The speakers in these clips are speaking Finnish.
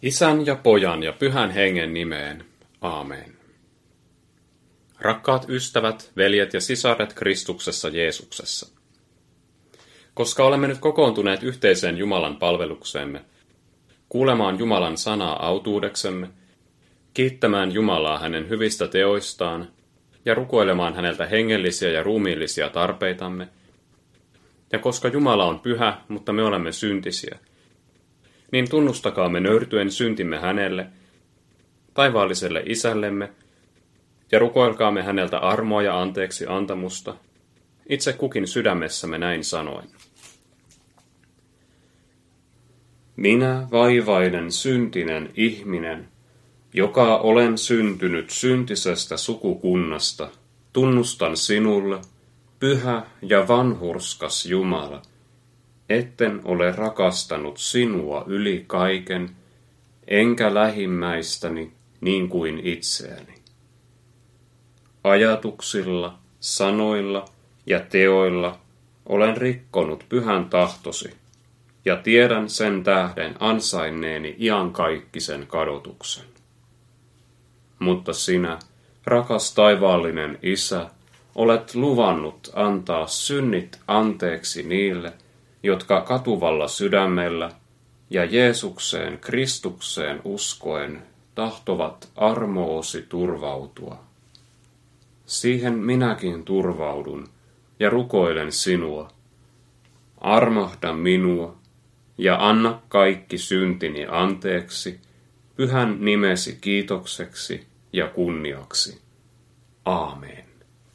Isän ja Pojan ja Pyhän Hengen nimeen. Aamen. Rakkaat ystävät, veljet ja sisaret Kristuksessa Jeesuksessa. Koska olemme nyt kokoontuneet yhteiseen Jumalan palvelukseemme, kuulemaan Jumalan sanaa autuudeksemme, kiittämään Jumalaa hänen hyvistä teoistaan ja rukoilemaan häneltä hengellisiä ja ruumiillisia tarpeitamme, ja koska Jumala on pyhä, mutta me olemme syntisiä, niin tunnustakaamme nöyrtyen syntimme hänelle, taivaalliselle isällemme, ja rukoilkaamme häneltä armoa ja anteeksi antamusta, itse kukin sydämessämme näin sanoen. Minä vaivainen syntinen ihminen, joka olen syntynyt syntisestä sukukunnasta, tunnustan sinulle, pyhä ja vanhurskas Jumala, etten ole rakastanut sinua yli kaiken, enkä lähimmäistäni niin kuin itseäni. Ajatuksilla, sanoilla ja teoilla olen rikkonut pyhän tahtosi, ja tiedän sen tähden ansainneeni iankaikkisen kadotuksen. Mutta sinä, rakas taivaallinen Isä, olet luvannut antaa synnit anteeksi niille, jotka katuvalla sydämellä ja Jeesukseen Kristukseen uskoen tahtovat armoosi turvautua. Siihen minäkin turvaudun ja rukoilen sinua. Armahda minua ja anna kaikki syntini anteeksi, pyhän nimesi kiitokseksi ja kunniaksi. Aamen.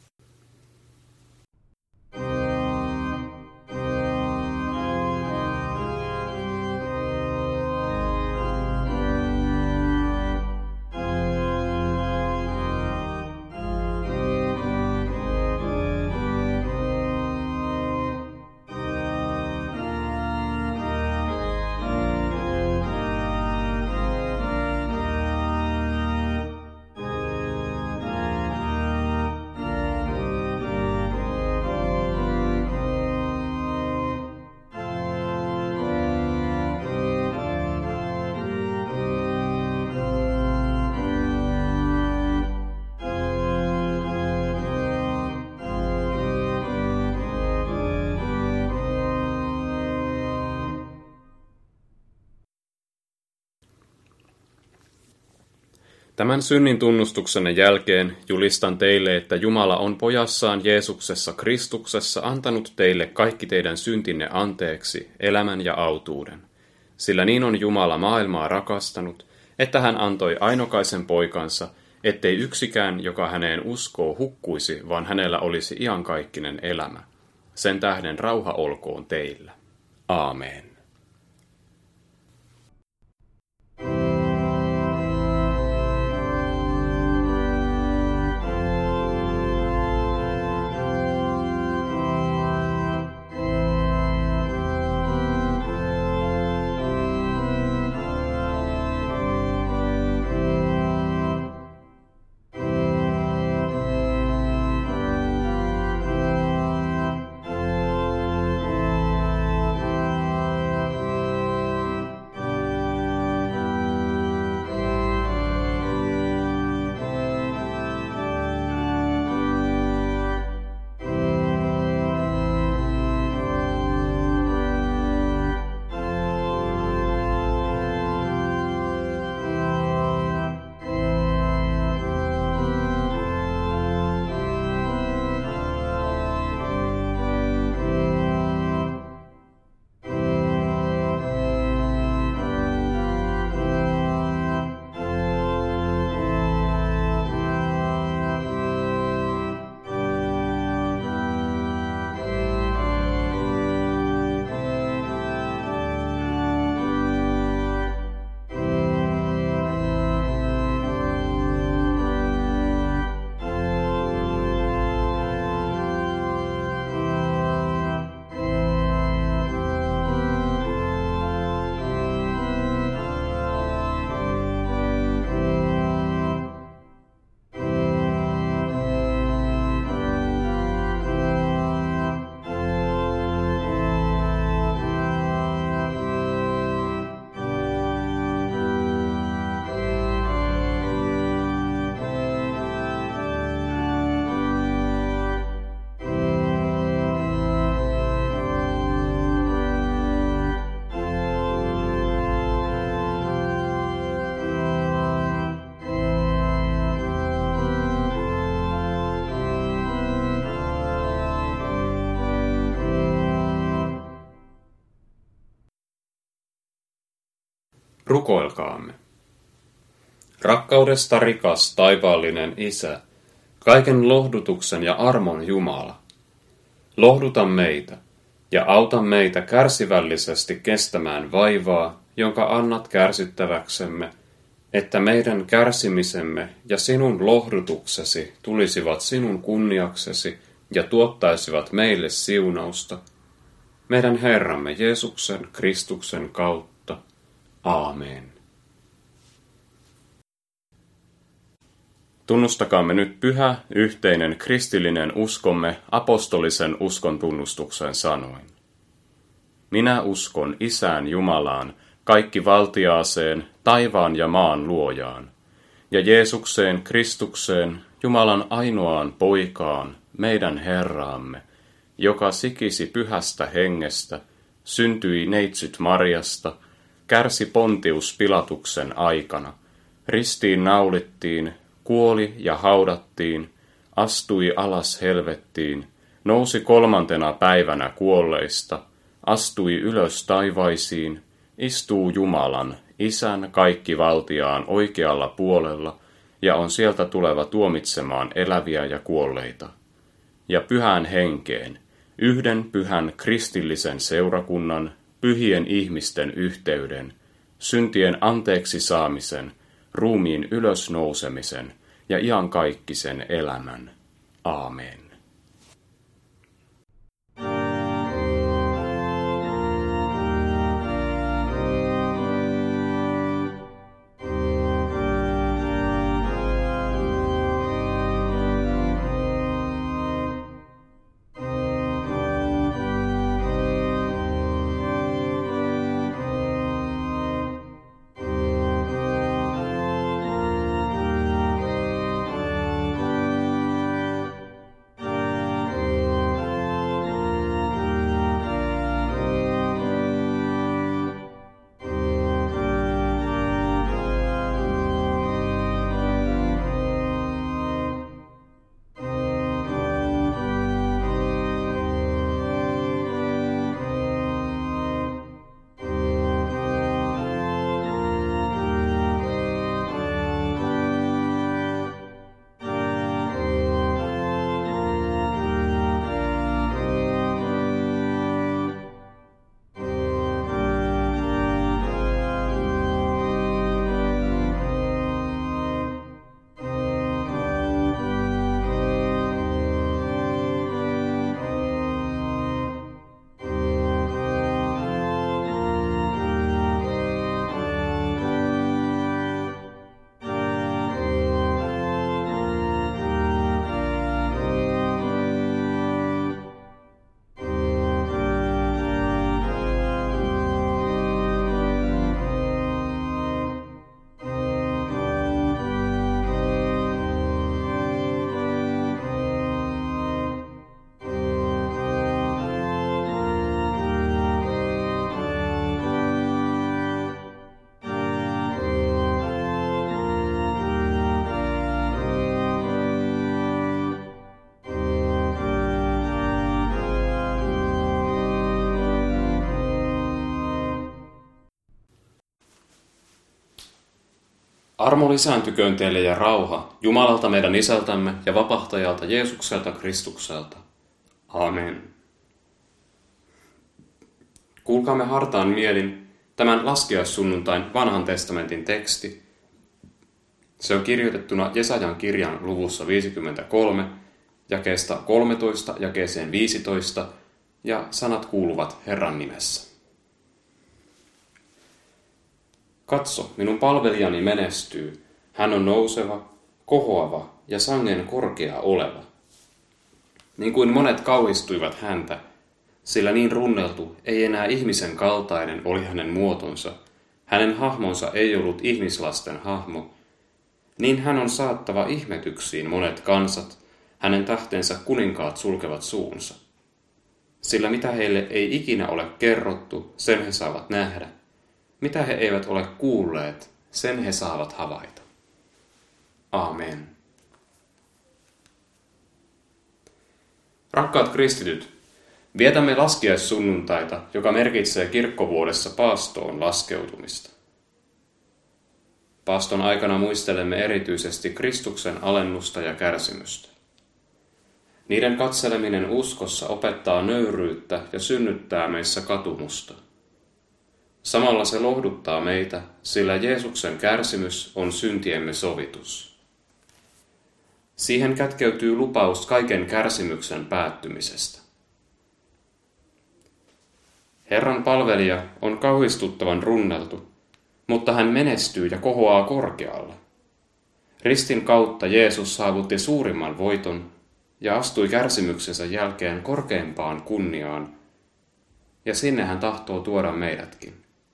Tämän synnin tunnustuksenne jälkeen julistan teille, että Jumala on pojassaan Jeesuksessa Kristuksessa antanut teille kaikki teidän syntinne anteeksi, elämän ja autuuden. Sillä niin on Jumala maailmaa rakastanut, että hän antoi ainokaisen poikansa, ettei yksikään, joka häneen uskoo, hukkuisi, vaan hänellä olisi iankaikkinen elämä. Sen tähden rauha olkoon teillä. Aamen. Rukoilkaamme. Rakkaudesta rikas taivaallinen Isä, kaiken lohdutuksen ja armon Jumala, lohduta meitä ja auta meitä kärsivällisesti kestämään vaivaa, jonka annat kärsittäväksemme, että meidän kärsimisemme ja sinun lohdutuksesi tulisivat sinun kunniaksesi ja tuottaisivat meille siunausta, meidän Herramme Jeesuksen Kristuksen kautta. Aamen. Tunnustakaamme nyt pyhä, yhteinen kristillinen uskomme apostolisen uskon tunnustuksen sanoin. Minä uskon Isään Jumalaan, kaikkivaltiaaseen, taivaan ja maan luojaan, ja Jeesukseen Kristukseen, Jumalan ainoaan poikaan, meidän Herraamme, joka sikisi pyhästä hengestä, syntyi neitsyt Marjasta, kärsi Pontius Pilatuksen aikana, ristiin naulittiin, kuoli ja haudattiin, astui alas helvettiin, nousi 3. päivänä kuolleista, astui ylös taivaisiin, istuu Jumalan, Isän kaikkivaltiaan oikealla puolella ja on sieltä tuleva tuomitsemaan eläviä ja kuolleita. Ja pyhään henkeen, yhden pyhän kristillisen seurakunnan, pyhien ihmisten yhteyden, syntien anteeksi saamisen, ruumiin ylösnousemisen ja iankaikkisen elämän. Aamen. Armo lisääntyköön teille ja rauha Jumalalta meidän Isältämme ja Vapahtajalta Jeesukselta Kristukselta. Amen. Kuulkaamme hartaan mielin tämän laskiaissunnuntain vanhan testamentin teksti. Se on kirjoitettuna Jesajan kirjan luvussa 53, jakeesta 13 jakeeseen 15, ja sanat kuuluvat Herran nimessä. Katso, minun palvelijani menestyy. Hän on nouseva, kohoava ja sangen korkea oleva. Niin kuin monet kauhistuivat häntä, sillä niin runneltu ei enää ihmisen kaltainen oli hänen muotonsa. Hänen hahmonsa ei ollut ihmislasten hahmo. Niin hän on saattava ihmetyksiin monet kansat, hänen tähtensä kuninkaat sulkevat suunsa. Sillä mitä heille ei ikinä ole kerrottu, sen he saavat nähdä. Mitä he eivät ole kuulleet, sen he saavat havaita. Aamen. Rakkaat kristityt, vietämme laskiaissunnuntaita, joka merkitsee kirkkovuodessa paastoon laskeutumista. Paaston aikana muistelemme erityisesti Kristuksen alennusta ja kärsimystä. Niiden katseleminen uskossa opettaa nöyryyttä ja synnyttää meissä katumusta. Samalla se lohduttaa meitä, sillä Jeesuksen kärsimys on syntiemme sovitus. Siihen kätkeytyy lupaus kaiken kärsimyksen päättymisestä. Herran palvelija on kauhistuttavan runneltu, mutta hän menestyy ja kohoaa korkealle. Ristin kautta Jeesus saavutti suurimman voiton ja astui kärsimyksensä jälkeen korkeimpaan kunniaan, ja sinne hän tahtoo tuoda meidätkin.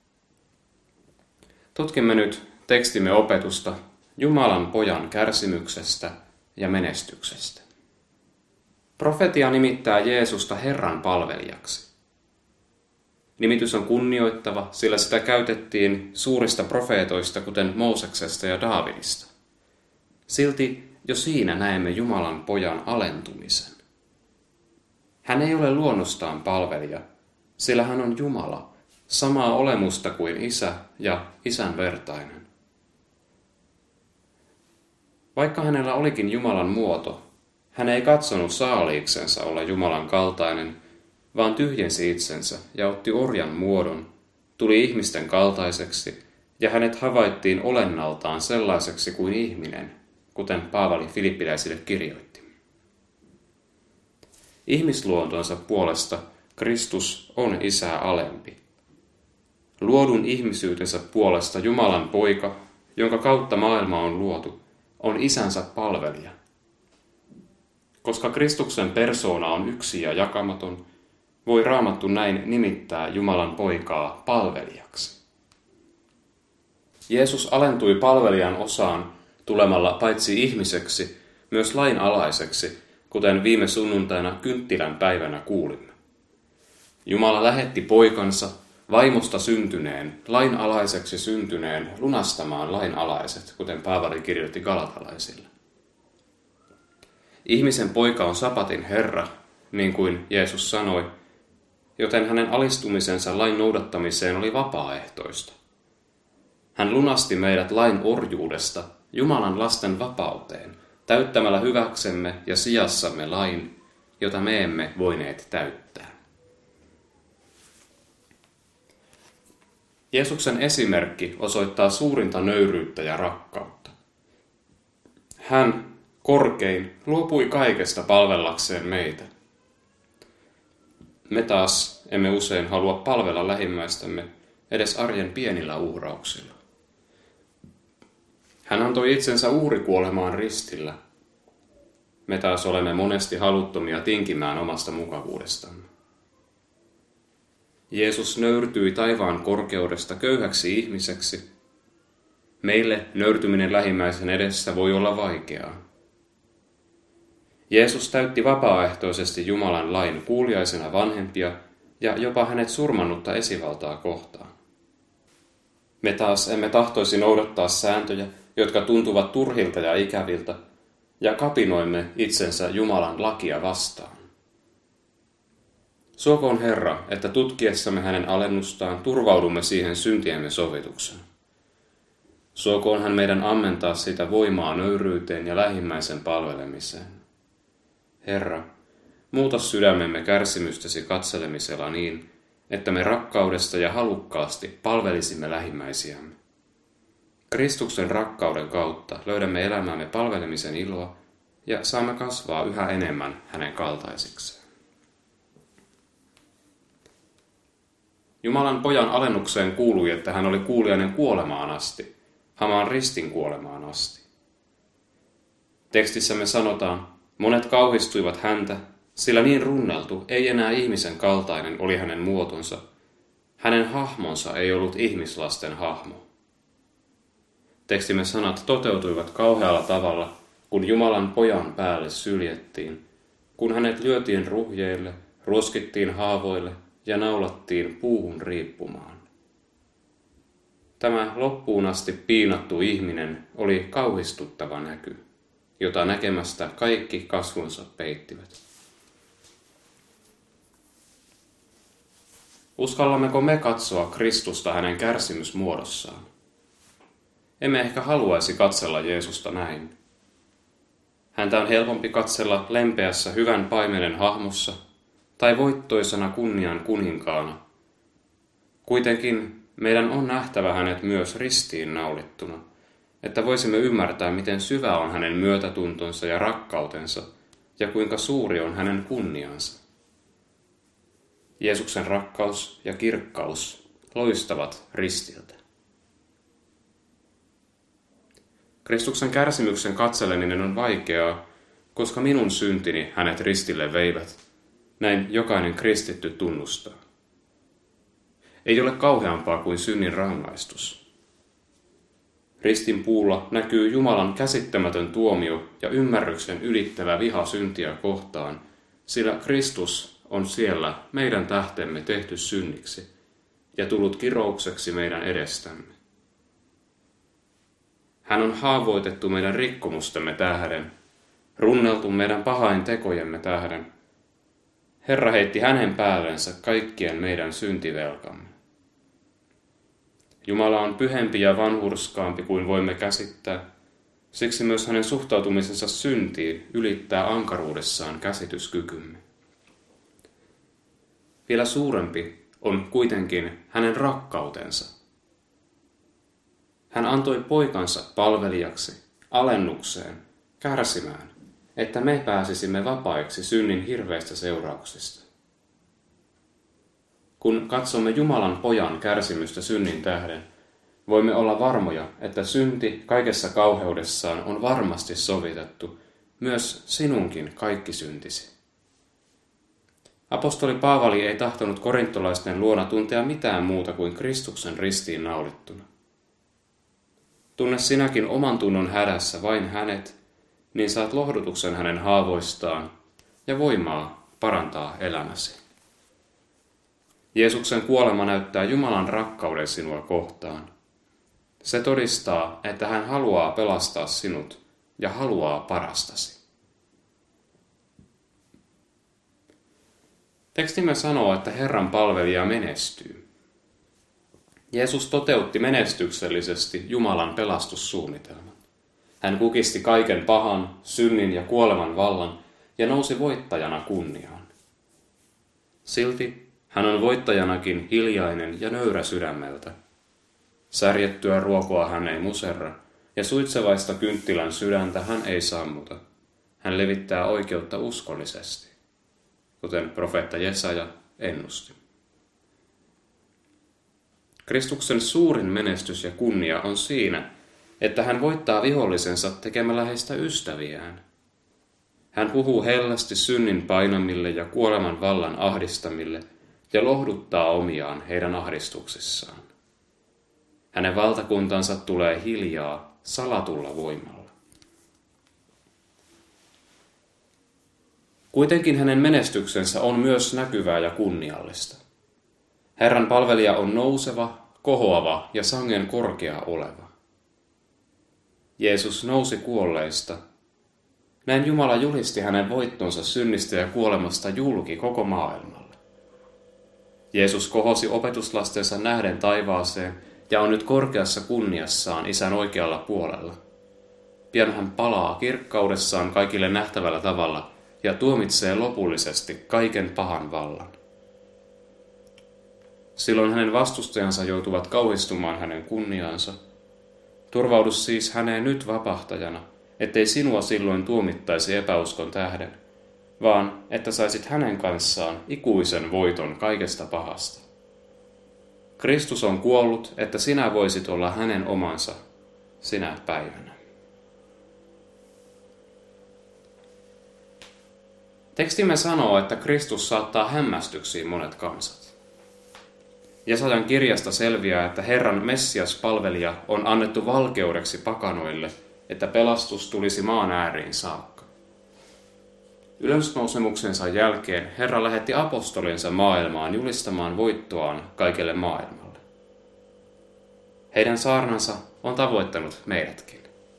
Tutkimme nyt tekstimme opetusta Jumalan pojan kärsimyksestä ja menestyksestä. Profetia nimittää Jeesusta Herran palvelijaksi. Nimitys on kunnioittava, sillä sitä käytettiin suurista profeetoista, kuten Mooseksesta ja Daavidista. Silti jo siinä näemme Jumalan pojan alentumisen. Hän ei ole luonnostaan palvelija, sillä hän on Jumala, samaa olemusta kuin Isä ja Isän vertainen. Vaikka hänellä olikin Jumalan muoto, hän ei katsonut saaliiksensa olla Jumalan kaltainen, vaan tyhjensi itsensä ja otti orjan muodon, tuli ihmisten kaltaiseksi ja hänet havaittiin olennaltaan sellaiseksi kuin ihminen, kuten Paavali Filippiläisille kirjoitti. Ihmisluontonsa puolesta Kristus on Isää alempi. Luodun ihmisyytensä puolesta Jumalan poika, jonka kautta maailma on luotu, on Isänsä palvelija. Koska Kristuksen persoona on yksi ja jakamaton, voi Raamattu näin nimittää Jumalan poikaa palvelijaksi. Jeesus alentui palvelijan osaan tulemalla paitsi ihmiseksi, myös lainalaiseksi, kuten viime sunnuntaina kynttilän päivänä kuulimme. Jumala lähetti poikansa, vaimosta syntyneen, lainalaiseksi syntyneen, lunastamaan lainalaiset, kuten Paavali kirjoitti galatalaisille. Ihmisen poika on sapatin Herra, niin kuin Jeesus sanoi, joten hänen alistumisensa lain noudattamiseen oli vapaaehtoista. Hän lunasti meidät lain orjuudesta Jumalan lasten vapauteen, täyttämällä hyväksemme ja sijassamme lain, jota me emme voineet täyttää. Jeesuksen esimerkki osoittaa suurinta nöyryyttä ja rakkautta. Hän, korkein, luopui kaikesta palvellakseen meitä. Me taas emme usein halua palvella lähimmäistämme edes arjen pienillä uhrauksilla. Hän antoi itsensä uhrikuolemaan ristillä. Me taas olemme monesti haluttomia tinkimään omasta mukavuudestamme. Jeesus nöyrtyi taivaan korkeudesta köyhäksi ihmiseksi. Meille nöyrtyminen lähimmäisen edessä voi olla vaikeaa. Jeesus täytti vapaaehtoisesti Jumalan lain kuuliaisena vanhempia ja jopa hänet surmannutta esivaltaa kohtaan. Me taas emme tahtoisi noudattaa sääntöjä, jotka tuntuvat turhilta ja ikäviltä, ja kapinoimme itsensä Jumalan lakia vastaan. Suokoon Herra, että tutkiessamme hänen alennustaan turvaudumme siihen syntiemme sovitukseen. Suokoon hän meidän ammentaa sitä voimaa nöyryyteen ja lähimmäisen palvelemiseen. Herra, muuta sydämemme kärsimystäsi katselemisella niin, että me rakkaudesta ja halukkaasti palvelisimme lähimmäisiämme. Kristuksen rakkauden kautta löydämme elämäämme palvelemisen iloa ja saamme kasvaa yhä enemmän hänen kaltaisikseen. Jumalan pojan alennukseen kuului, että hän oli kuuliainen kuolemaan asti, hamaan ristin kuolemaan asti. Tekstissämme sanotaan, monet kauhistuivat häntä, sillä niin runneltu, ei enää ihmisen kaltainen oli hänen muotonsa. Hänen hahmonsa ei ollut ihmislasten hahmo. Tekstimme sanat toteutuivat kauhealla tavalla, kun Jumalan pojan päälle syljettiin, kun hänet lyötiin ruhjeille, ruoskittiin haavoille ja naulattiin puuhun riippumaan. Tämä loppuun asti piinattu ihminen oli kauhistuttava näky, jota näkemästä kaikki kasvonsa peittivät. Uskallammeko me katsoa Kristusta hänen kärsimysmuodossaan? emme ehkä haluaisi katsella Jeesusta näin. Häntä on helpompi katsella lempeässä hyvän paimenen hahmossa tai voittoisena kunnian kuninkaana. Kuitenkin meidän on nähtävä hänet myös ristiin naulittuna, että voisimme ymmärtää, miten syvä on hänen myötätuntonsa ja rakkautensa ja kuinka suuri on hänen kunniansa. Jeesuksen rakkaus ja kirkkaus loistavat ristiltä. Kristuksen kärsimyksen katseleminen on vaikeaa, koska minun syntini hänet ristille veivät. Näin jokainen kristitty tunnustaa. Ei ole kauheampaa kuin synnin rangaistus. Ristin puulla näkyy Jumalan käsittämätön tuomio ja ymmärryksen ylittävä viha syntiä kohtaan, sillä Kristus on siellä meidän tähtemme tehty synniksi ja tullut kiroukseksi meidän edestämme. Hän on haavoitettu meidän rikkomustemme tähden, runneltu meidän pahain tekojemme tähden. Herra heitti hänen päällensä kaikkien meidän syntivelkamme. Jumala on pyhempi ja vanhurskaampi kuin voimme käsittää, siksi myös hänen suhtautumisensa syntiin ylittää ankaruudessaan käsityskykymme. Vielä suurempi on kuitenkin hänen rakkautensa. Hän antoi poikansa palvelijaksi, alennukseen, kärsimään, että me pääsisimme vapaiksi synnin hirveistä seurauksista. Kun katsomme Jumalan pojan kärsimystä synnin tähden, voimme olla varmoja, että synti kaikessa kauheudessaan on varmasti sovitettu, myös sinunkin kaikki syntisi. Apostoli Paavali ei tahtonut korintolaisten luona tuntea mitään muuta kuin Kristuksen ristiin naulittuna. Tunne sinäkin oman tunnon hädässä vain hänet, niin saat lohdutuksen hänen haavoistaan ja voimaa parantaa elämäsi. Jeesuksen kuolema näyttää Jumalan rakkauden sinua kohtaan. Se todistaa, että hän haluaa pelastaa sinut ja haluaa parastasi. Tekstimme sanoo, että Herran palvelija menestyy. Jeesus toteutti menestyksellisesti Jumalan pelastussuunnitelman. Hän kukisti kaiken pahan, synnin ja kuoleman vallan ja nousi voittajana kunniaan. Silti hän on voittajanakin hiljainen ja nöyrä sydämeltä. Särjettyä ruokoa hän ei muserra, ja suitsevaista kynttilän sydäntä hän ei sammuta. Hän levittää oikeutta uskollisesti, kuten profeetta Jesaja ennusti. Kristuksen suurin menestys ja kunnia on siinä, että hän voittaa vihollisensa tekemällä heistä ystäviään. Hän puhuu hellästi synnin painamille ja kuoleman vallan ahdistamille ja lohduttaa omiaan heidän ahdistuksissaan. Hänen valtakuntansa tulee hiljaa salatulla voimalla. Kuitenkin hänen menestyksensä on myös näkyvää ja kunniallista. Herran palvelija on nouseva, kohoava ja sangen korkea oleva. Jeesus nousi kuolleista. Näin Jumala julisti hänen voittonsa synnistä ja kuolemasta julki koko maailmalle. Jeesus kohosi opetuslastensa nähden taivaaseen ja on nyt korkeassa kunniassaan Isän oikealla puolella. Pian hän palaa kirkkaudessaan kaikille nähtävällä tavalla ja tuomitsee lopullisesti kaiken pahan vallan. Silloin hänen vastustajansa joutuvat kauhistumaan hänen kunniaansa. Turvaudu siis häneen nyt vapahtajana, ettei sinua silloin tuomittaisi epäuskon tähden, vaan että saisit hänen kanssaan ikuisen voiton kaikesta pahasta. Kristus on kuollut, että sinä voisit olla hänen omansa sinä päivänä. Tekstimme sanoo, että Kristus saattaa hämmästyksiin monet kansat. Jesajan kirjasta selviää, että Herran Messias-palvelija on annettu valkeudeksi pakanoille, että pelastus tulisi maan ääriin saakka. Ylösnousemuksensa jälkeen Herra lähetti apostolinsa maailmaan julistamaan voittoaan kaikelle maailmalle. Heidän saarnansa on tavoittanut meidätkin.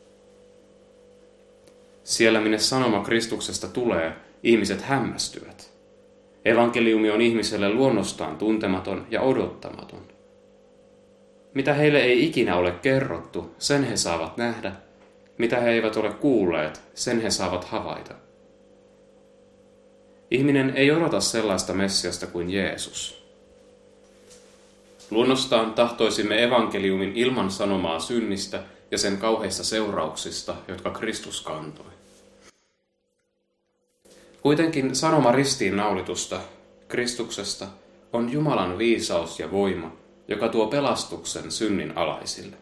Siellä, minne sanoma Kristuksesta tulee, ihmiset hämmästyvät. Evankeliumi on ihmiselle luonnostaan tuntematon ja odottamaton. Mitä heille ei ikinä ole kerrottu, sen he saavat nähdä. Mitä he eivät ole kuulleet, sen he saavat havaita. Ihminen ei odota sellaista Messiasta kuin Jeesus. Luonnostaan tahtoisimme evankeliumin ilman sanomaa synnistä ja sen kauheista seurauksista, jotka Kristus kantoi. Kuitenkin sanoma ristiinnaulitusta, Kristuksesta, on Jumalan viisaus ja voima, joka tuo pelastuksen synnin alaisille.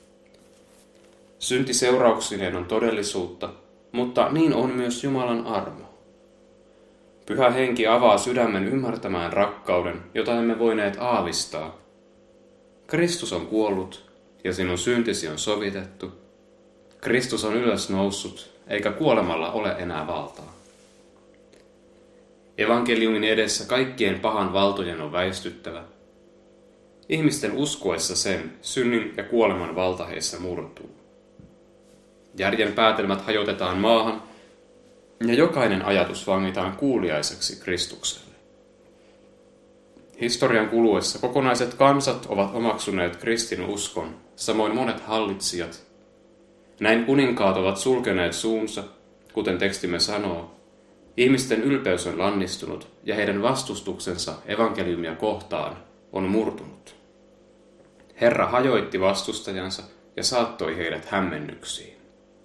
Synti seurauksineen on todellisuutta, mutta niin on myös Jumalan armo. Pyhä Henki avaa sydämen ymmärtämään rakkauden, jota emme voineet aavistaa. Kristus on kuollut ja sinun syntisi on sovitettu. Kristus on ylös noussut, eikä kuolemalla ole enää valtaa. Evankeliumin edessä kaikkien pahan valtojen on väistyttävä. Ihmisten uskoessa sen, synnin ja kuoleman valta heissä murtuu. Järjen päätelmät hajotetaan maahan, ja jokainen ajatus vangitaan kuuliaiseksi Kristukselle. Historian kuluessa kokonaiset kansat ovat omaksuneet kristinuskon, samoin monet hallitsijat. Näin kuninkaat ovat sulkeneet suunsa, kuten tekstimme sanoo. Ihmisten ylpeys on lannistunut ja heidän vastustuksensa evankeliumia kohtaan on murtunut. Herra hajoitti vastustajansa ja saattoi heidät hämmennyksiin.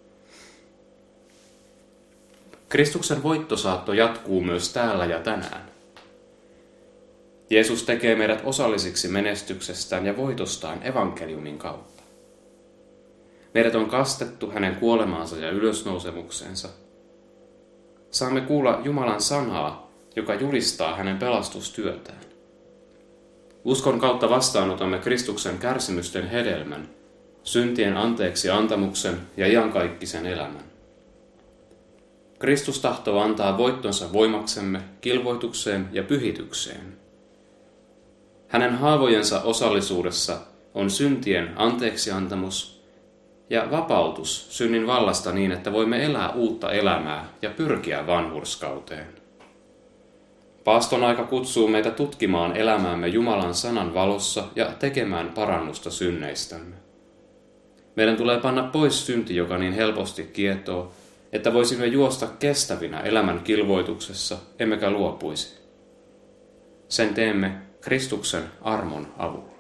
Kristuksen voittosaatto jatkuu myös täällä ja tänään. Jeesus tekee meidät osallisiksi menestyksestään ja voitostaan evankeliumin kautta. Meidät on kastettu hänen kuolemaansa ja ylösnousemuksensa. Saamme kuulla Jumalan sanaa, joka julistaa hänen pelastustyötään. Uskon kautta vastaanotamme Kristuksen kärsimysten hedelmän, syntien anteeksi antamuksen ja iankaikkisen elämän. Kristus tahtoo antaa voittonsa voimaksemme, kilvoitukseen ja pyhitykseen. Hänen haavojensa osallisuudessa on syntien anteeksiantamus ja vapautus synnin vallasta niin, että voimme elää uutta elämää ja pyrkiä vanhurskauteen. Paaston aika kutsuu meitä tutkimaan elämäämme Jumalan sanan valossa ja tekemään parannusta synneistämme. Meidän tulee panna pois synti, joka niin helposti kietoo, että voisimme juosta kestävinä elämän kilvoituksessa, emmekä luopuisi. Sen teemme Kristuksen armon avulla.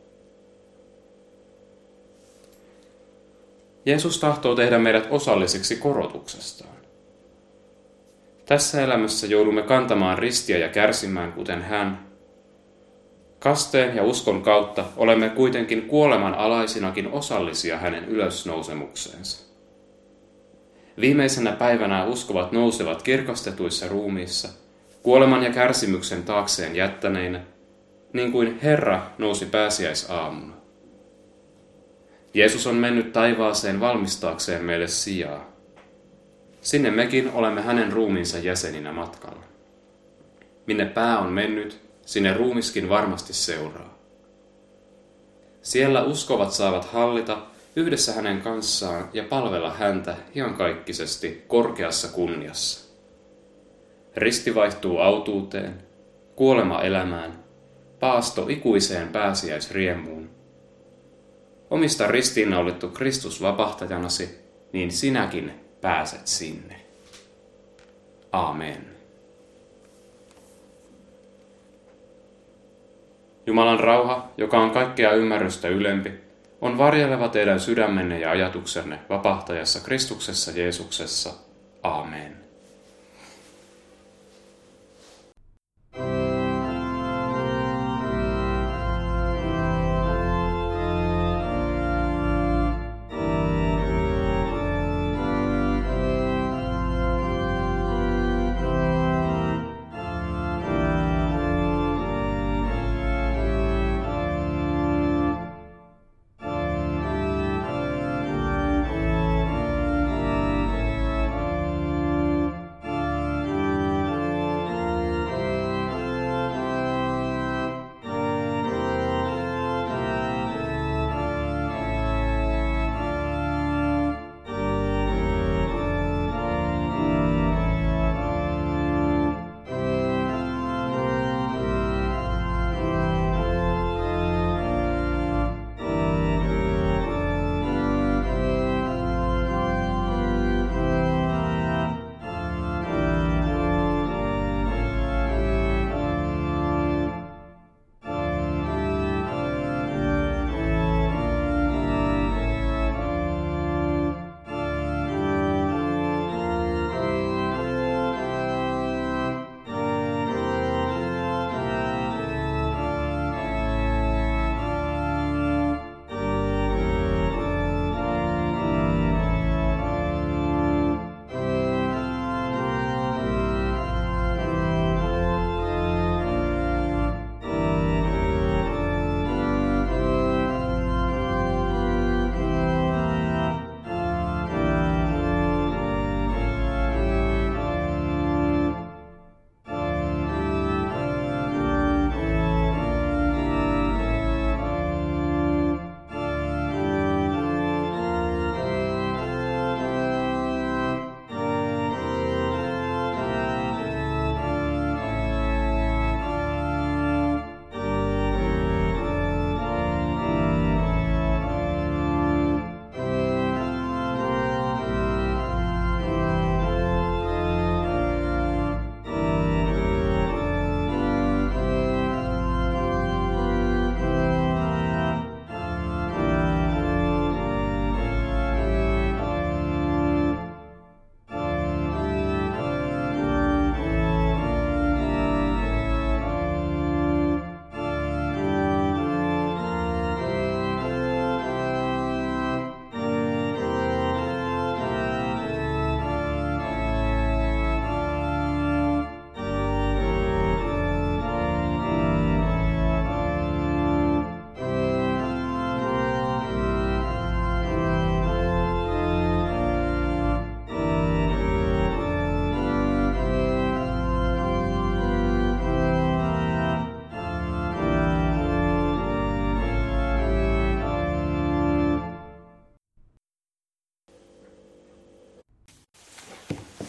Jeesus tahtoo tehdä meidät osallisiksi korotuksestaan. Tässä elämässä joudumme kantamaan ristiä ja kärsimään kuten hän. Kasteen ja uskon kautta olemme kuitenkin kuoleman alaisinakin osallisia hänen ylösnousemukseensa. Viimeisenä päivänä uskovat nousevat kirkastetuissa ruumiissa, kuoleman ja kärsimyksen taakseen jättäneinä, niin kuin Herra nousi pääsiäisaamuna. Jeesus on mennyt taivaaseen valmistaakseen meille sijaa. Sinne mekin olemme hänen ruumiinsa jäseninä matkalla. Minne pää on mennyt, sinne ruumiskin varmasti seuraa. Siellä uskovat saavat hallita yhdessä hänen kanssaan ja palvella häntä iankaikkisesti korkeassa kunniassa. Risti vaihtuu autuuteen, kuolema elämään, paasto ikuiseen pääsiäisriemuun. Omista ristiinnaulittu Kristus vapahtajanasi, niin sinäkin pääset sinne. Aamen. Jumalan rauha, joka on kaikkea ymmärrystä ylempi, on varjeleva teidän sydämenne ja ajatuksenne vapahtajassa Kristuksessa Jeesuksessa. Aamen.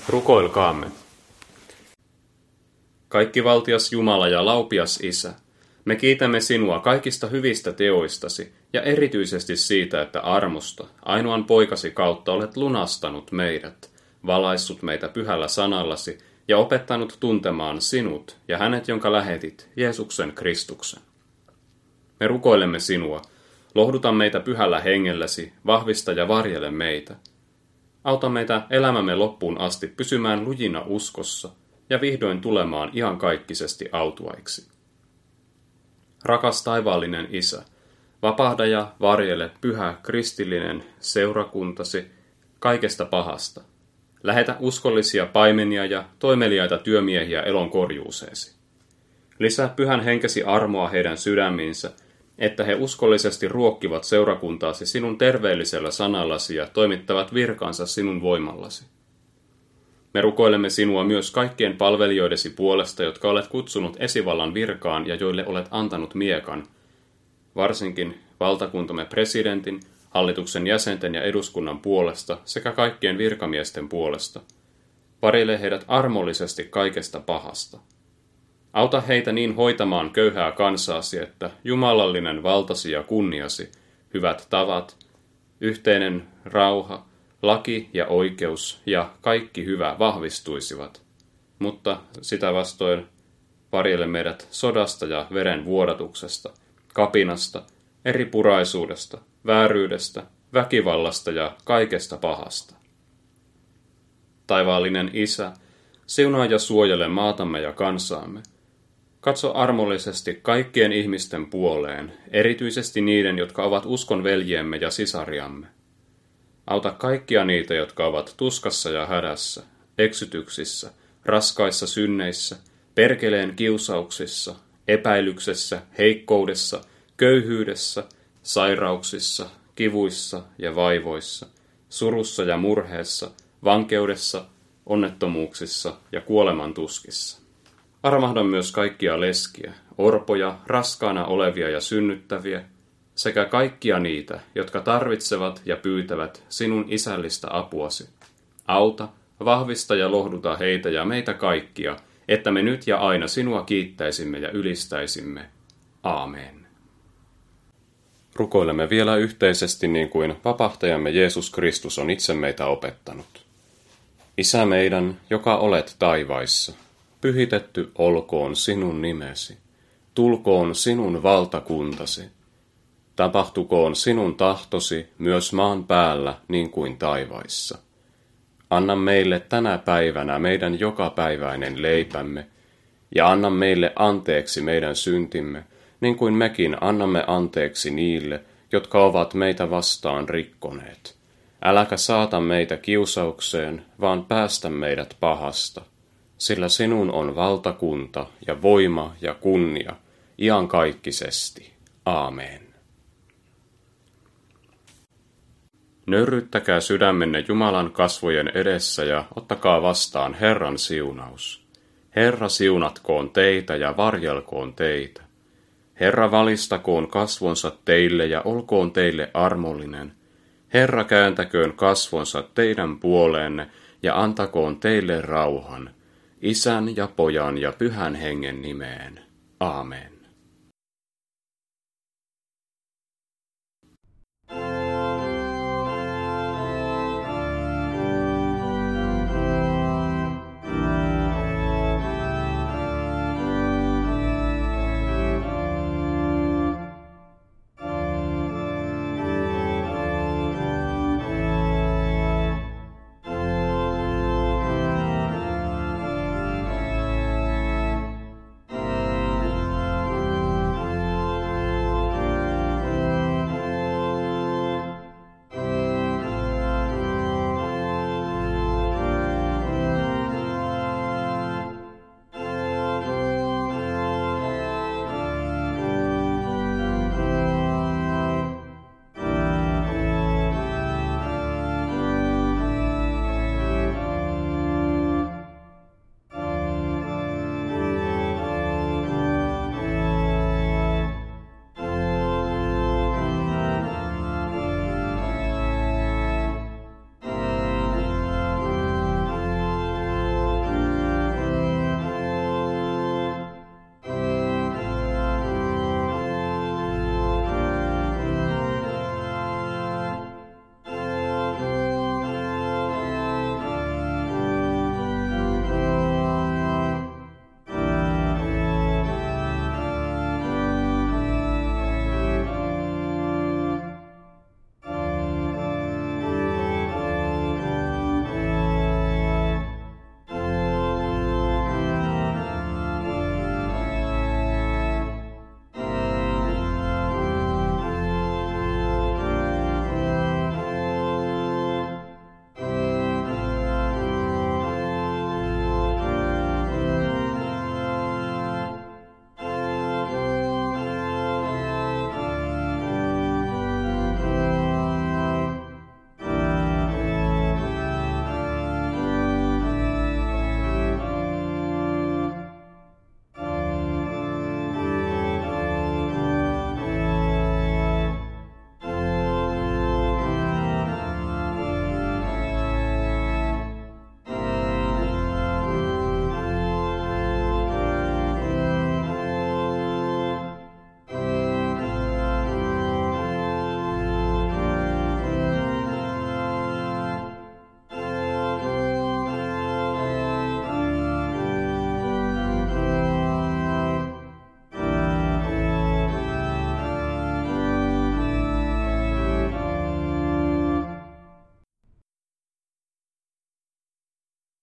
Rukoilkaamme. Kaikkivaltias Jumala ja laupias Isä, me kiitämme sinua kaikista hyvistä teoistasi ja erityisesti siitä, että armosta, ainoan poikasi kautta olet lunastanut meidät, valaissut meitä pyhällä sanallasi ja opettanut tuntemaan sinut ja hänet, jonka lähetit, Jeesuksen Kristuksen. Me rukoilemme sinua, lohduta meitä pyhällä hengelläsi, vahvista ja varjele meitä. Auta meitä elämämme loppuun asti pysymään lujina uskossa ja vihdoin tulemaan iankaikkisesti autuaiksi. Rakas taivaallinen Isä, vapahda ja varjele pyhä kristillinen seurakuntasi kaikesta pahasta. Lähetä uskollisia paimenia ja toimeliaita työmiehiä elon korjuuseesi. Lisää pyhän henkesi armoa heidän sydämiinsä, että he uskollisesti ruokkivat seurakuntaasi sinun terveellisellä sanallasi ja toimittavat virkansa sinun voimallasi. Me rukoilemme sinua myös kaikkien palvelijoidesi puolesta, jotka olet kutsunut esivallan virkaan ja joille olet antanut miekan, varsinkin valtakuntamme presidentin, hallituksen jäsenten ja eduskunnan puolesta sekä kaikkien virkamiesten puolesta. Varjele heidät armollisesti kaikesta pahasta. Auta heitä niin hoitamaan köyhää kansaasi, että jumalallinen valtasi ja kunniasi, hyvät tavat, yhteinen rauha, laki ja oikeus ja kaikki hyvä vahvistuisivat. Mutta sitä vastoin varjele meidät sodasta ja veren vuodatuksesta, kapinasta, eripuraisuudesta, vääryydestä, väkivallasta ja kaikesta pahasta. Taivaallinen Isä, siunaa ja suojele maatamme ja kansaamme. Katso armollisesti kaikkien ihmisten puoleen, erityisesti niiden, jotka ovat uskon veljiemme ja sisariamme. Auta kaikkia niitä, jotka ovat tuskassa ja hädässä, eksytyksissä, raskaissa synneissä, perkeleen kiusauksissa, epäilyksessä, heikkoudessa, köyhyydessä, sairauksissa, kivuissa ja vaivoissa, surussa ja murheessa, vankeudessa, onnettomuuksissa ja kuolemantuskissa. Armahda myös kaikkia leskiä, orpoja, raskaana olevia ja synnyttäviä, sekä kaikkia niitä, jotka tarvitsevat ja pyytävät sinun isällistä apuasi. Auta, vahvista ja lohduta heitä ja meitä kaikkia, että me nyt ja aina sinua kiittäisimme ja ylistäisimme. Aamen. Rukoilemme vielä yhteisesti niin kuin vapahtajamme Jeesus Kristus on itse meitä opettanut. Isä meidän, joka olet taivaissa, pyhitetty olkoon sinun nimesi, tulkoon sinun valtakuntasi. Tapahtukoon sinun tahtosi myös maan päällä niin kuin taivaissa. Anna meille tänä päivänä meidän jokapäiväinen leipämme, ja anna meille anteeksi meidän syntimme, niin kuin mekin annamme anteeksi niille, jotka ovat meitä vastaan rikkoneet. Äläkä saata meitä kiusaukseen, vaan päästä meidät pahasta, sillä sinun on valtakunta ja voima ja kunnia, iankaikkisesti. Aamen. Nöyryyttäkää sydämenne Jumalan kasvojen edessä ja ottakaa vastaan Herran siunaus. Herra siunatkoon teitä ja varjelkoon teitä. Herra valistakoon kasvonsa teille ja olkoon teille armollinen. Herra kääntäköön kasvonsa teidän puoleenne ja antakoon teille rauhan, Isän ja Pojan ja Pyhän Hengen nimeen. Aamen.